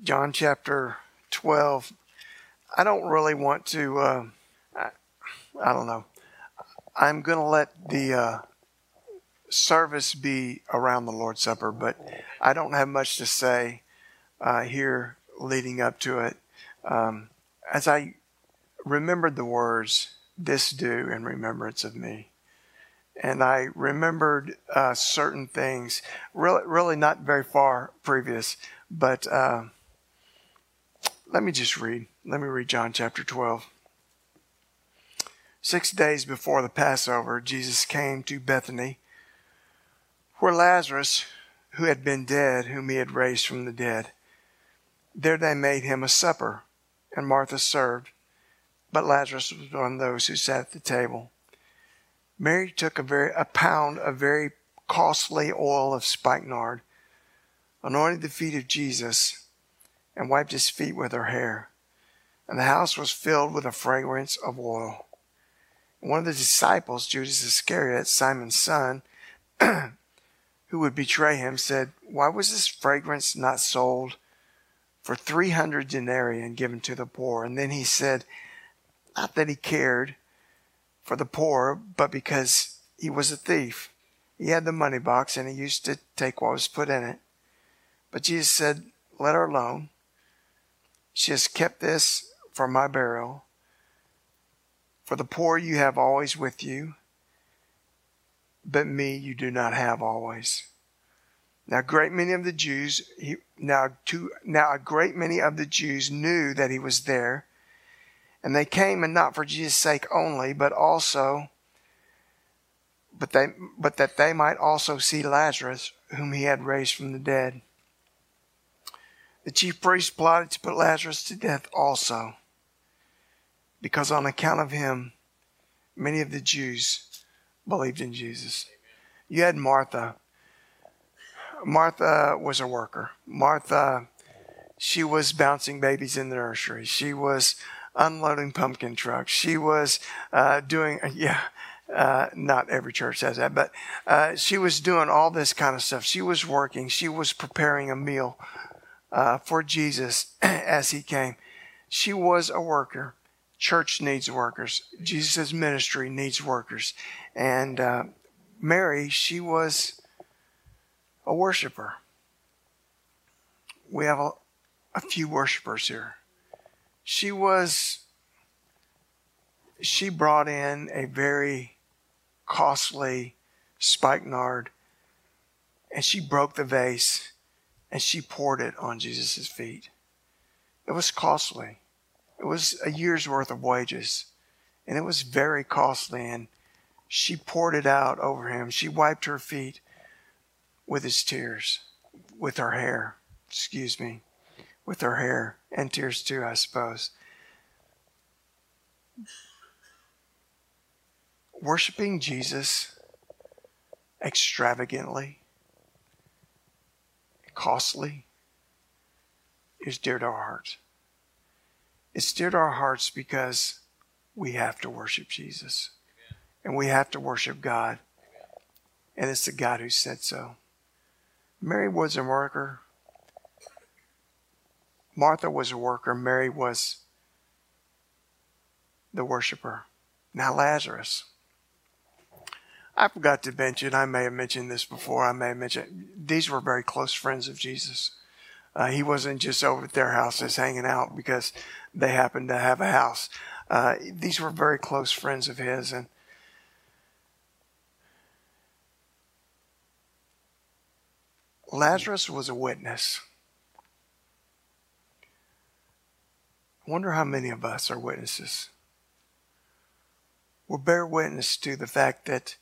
John chapter 12. I don't really want to, I don't know. I'm going to let the service be around the Lord's Supper, but I don't have much to say here leading up to it. As I remembered the words, "This do in remembrance of me." And I remembered certain things, really not very far previous, but let me just read. Let me read John chapter 12. 6 days before the Passover, Jesus came to Bethany, where Lazarus, who had been dead, whom he had raised from the dead. There they made him a supper, and Martha served, but Lazarus was one of those who sat at the table. Mary took a pound of very costly oil of spikenard, anointed the feet of Jesus, and wiped his feet with her hair. And the house was filled with a fragrance of oil. And one of the disciples, Judas Iscariot, Simon's son, who would betray him, said, "Why was this fragrance not sold for 300 denarii and given to the poor?" And then he said, not that he cared for the poor, but because he was a thief. He had the money box and he used to take what was put in it. But Jesus said, "Let her alone. She has kept this for my burial. For the poor you have always with you, but me you do not have always." Now a great many of the Jews knew that he was there, and they came, and not for Jesus' sake only, but that they might also see Lazarus, whom he had raised from the dead. The chief priests plotted to put Lazarus to death also, because on account of him, many of the Jews believed in Jesus. You had Martha. Martha was a worker. Martha, she was bouncing babies in the nursery. She was unloading pumpkin trucks. She was not every church has that, but she was doing all this kind of stuff. She was working. She was preparing a meal for Jesus as he came. She was a worker. Church needs workers. Jesus' ministry needs workers. And Mary, she was a worshiper. We have a few worshipers here. She brought in a very costly spikenard, and she broke the vase and she poured it on Jesus' feet. It was costly. It was a year's worth of wages, and it was very costly, and she poured it out over him. She wiped her feet with his tears, with her hair, with her hair, and tears too, I suppose. Worshipping Jesus extravagantly, costly, is dear to our hearts. It's dear to our hearts because we have to worship Jesus. Amen. And we have to worship God. Amen. And it's the God who said so. Mary was a worker. Martha was a worker. Mary was the worshiper. Now Lazarus. I forgot to mention, I may have mentioned this before, these were very close friends of Jesus. He wasn't just over at their houses hanging out because they happened to have a house. These were very close friends of his. And Lazarus was a witness. I wonder how many of us are witnesses. We'll bear witness to the fact that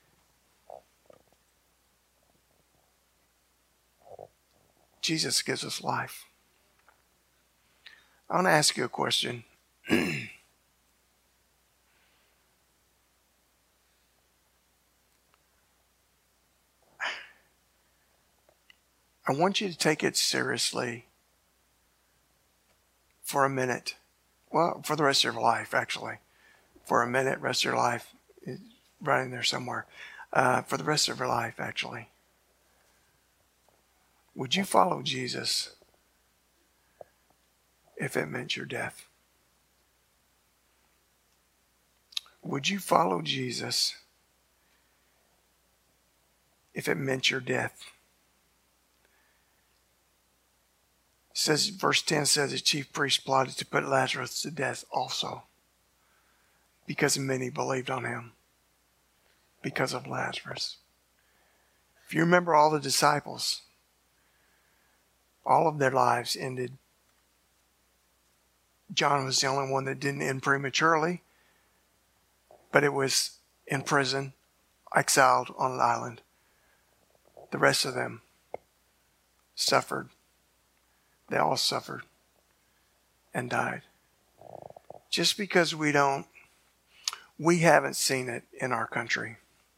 Jesus gives us life. I want to ask you a question. I want you to take it seriously for a minute. Well, for the rest of your life, actually. For a minute, rest of your life. It's right in there somewhere. For the rest of your life, actually. Would you follow Jesus? if it meant your death? Would you follow Jesus if it meant your death? It says, verse 10 says the chief priest plotted to put Lazarus to death also, because many believed on him because of Lazarus. If you remember all the disciples, all of their lives ended. John was the only one that didn't end prematurely, but it was in prison, exiled on an island. The rest of them suffered. They all suffered and died. Just because we haven't seen it in our country.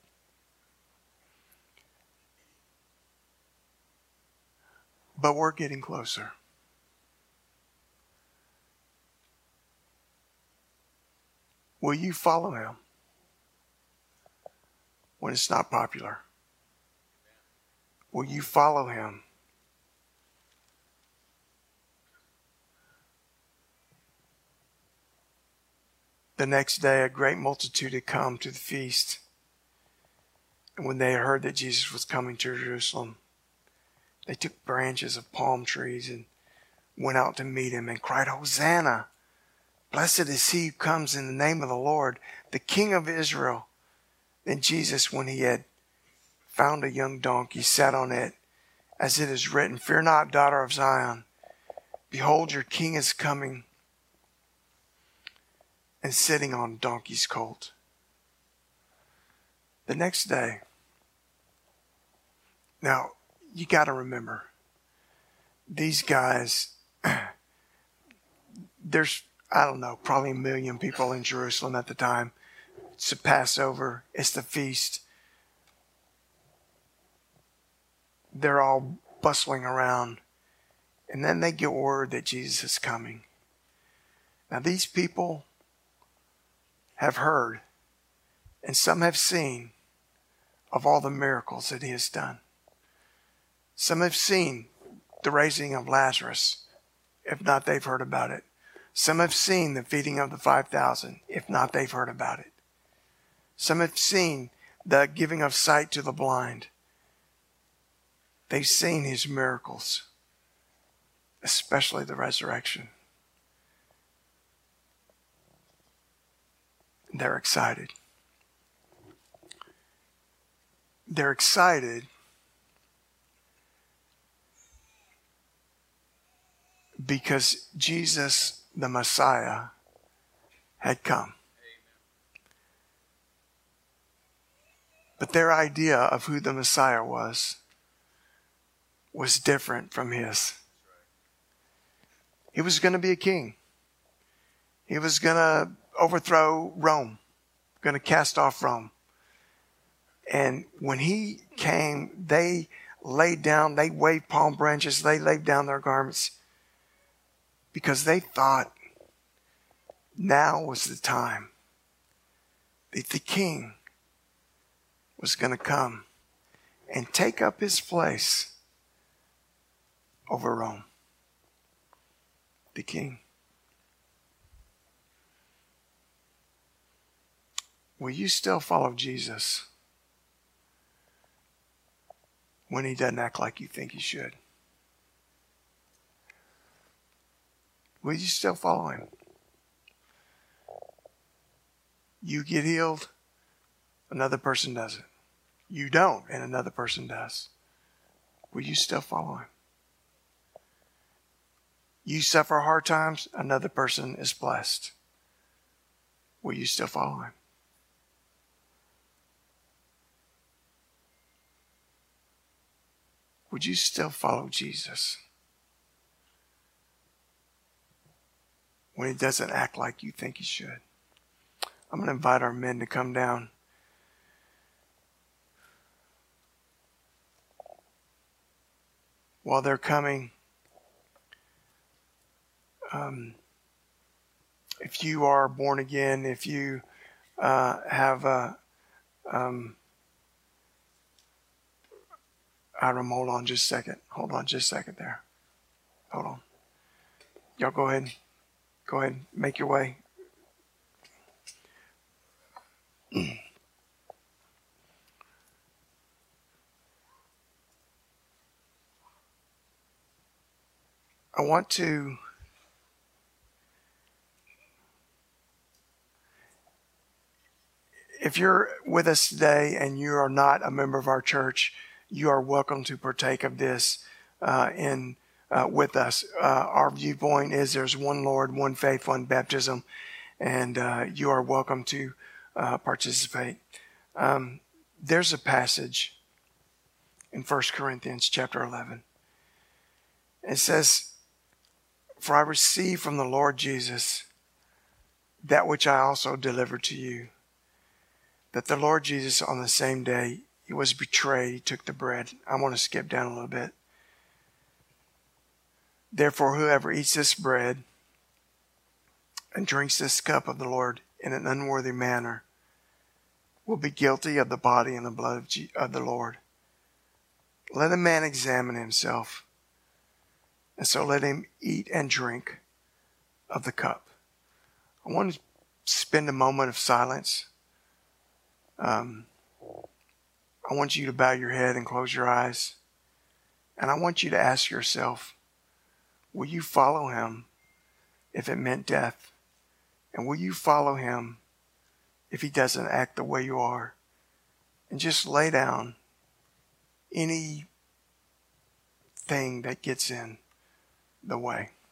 But we're getting closer. Will you follow him when it's not popular? Will you follow him the next day? A great multitude had come to the feast. And when they had heard that Jesus was coming to Jerusalem, they took branches of palm trees and went out to meet him and cried, Hosanna! Blessed is he who comes in the name of the Lord, the King of Israel. Then Jesus, when he had found a young donkey, sat on it, as it is written, Fear not, daughter of Zion. Behold, your king is coming and sitting on a donkey's colt. The next day, now you got to remember, these guys, there's, I don't know, probably 1 million people in Jerusalem at the time. It's the Passover. It's the feast. They're all bustling around. And then they get word that Jesus is coming. Now these people have heard, and some have seen, of all the miracles that he has done. Some have seen the raising of Lazarus. If not, they've heard about it. Some have seen the feeding of the 5,000. If not, they've heard about it. Some have seen the giving of sight to the blind. They've seen his miracles, especially the resurrection. They're excited. They're excited because Jesus, the Messiah, had come. But their idea of who the Messiah was different from his. He was going to be a king. He was going to overthrow Rome, going to cast off Rome. And when he came, they waved palm branches, they laid down their garments because they thought now was the time that the king was going to come and take up his place over Rome. The king. Will you still follow Jesus when he doesn't act like you think he should? Will you still follow him? You get healed, another person doesn't. You don't, and another person does. Will you still follow him? You suffer hard times, another person is blessed. Will you still follow him? Would you still follow Jesus when he doesn't act like you think he should? I'm going to invite our men to come down. While they're coming, if you are born again, if you have a, Adam, hold on just a second. Hold on just a second there. Hold on. Y'all go ahead. Go ahead. Make your way. I want to if you're with us today and you are not a member of our church, you are welcome to partake of this with us. Our viewpoint is there's one Lord, one faith, one baptism, and you are welcome to participate. There's a passage in 1 Corinthians chapter 11. It says, "For I received from the Lord Jesus that which I also delivered to you, that the Lord Jesus, on the same day he was betrayed, he took the bread." I want to skip down a little bit. "Therefore, whoever eats this bread and drinks this cup of the Lord in an unworthy manner will be guilty of the body and the blood of the Lord. Let a man examine himself, and so let him eat and drink of the cup." I want to spend a moment of silence. I want you to bow your head and close your eyes. And I want you to ask yourself, will you follow him if it meant death? And will you follow him if he doesn't act the way you are? And just lay down anything that gets in the way.